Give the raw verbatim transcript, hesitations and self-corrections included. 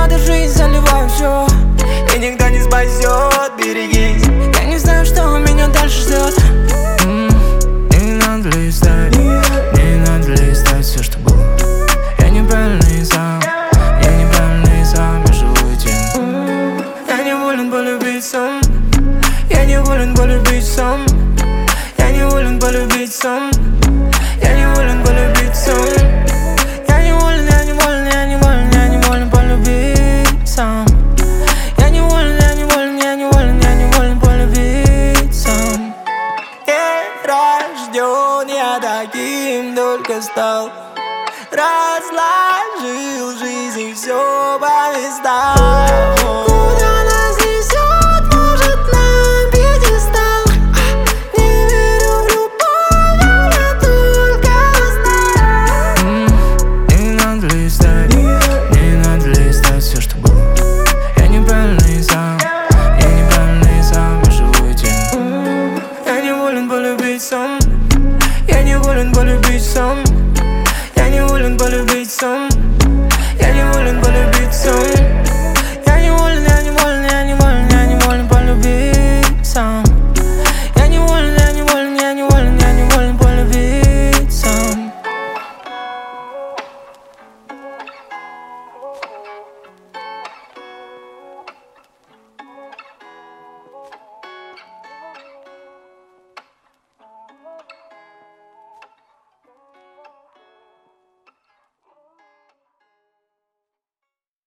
надо жизнь, заливаю все, и никто не спасет, берегись. Я не знаю, что меня дальше ждет. м-м, Мне не надо листать, мне не надо листать все, что было. Я неправильный сам, я неправильный сам, я живу этим. Я не волен полюбить сам, я не волен полюбить сам, я не волен полюбить сам, я не волен полюбить сам. Я не волен, я не волен, я не волен, я не волен полюбить сам. Я не волен, я не волен, я не волен, я не волен полюбить сам. Не рожден я таким, только стал. Разложил жизнь и все